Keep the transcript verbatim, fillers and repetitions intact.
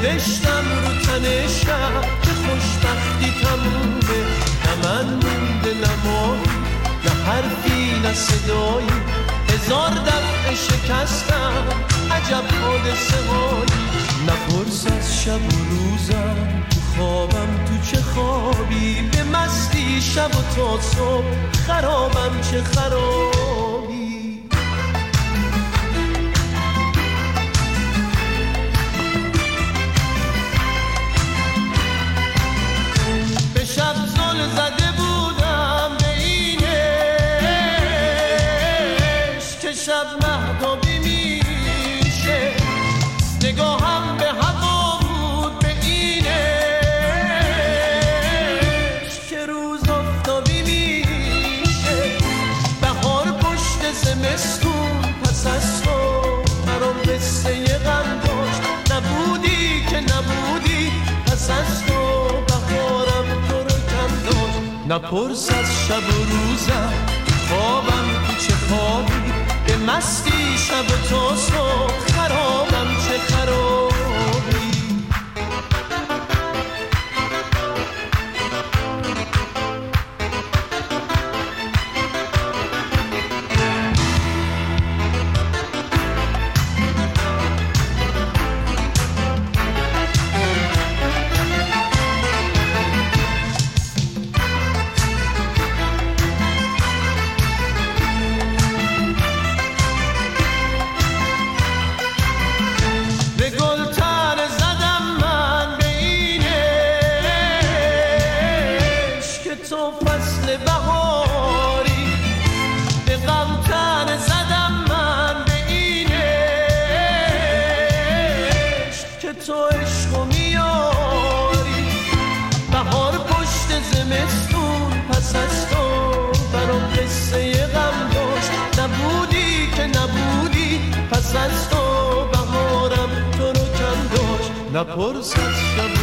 نوشتم رو تن شب که خوشبختی تمومه، نه من مونده نه مایی، نه حرفی نه صدایی، هزار دفعه شکستم عجب حادثه هایی. نپرس از شب و روزم، تو خوابم تو چه خوابی، به مستی شب و تا صبح خرابم چه خرابی. به شب زل زده بودم به این عشق که شب مهتابی میشه، نگاهم به هوا بود به این عشق که روز آفتابی میشه. بهار پشت زمستون پس از تو برام قصه غم داشت، نبودی که نبودی پس از تو بهارم تو رو کم داشت. نپرس از شب و روزم، خوابم تو چه خوابی، به مستی شب و تا صبح خرابم چه خرابی. نپرس از شب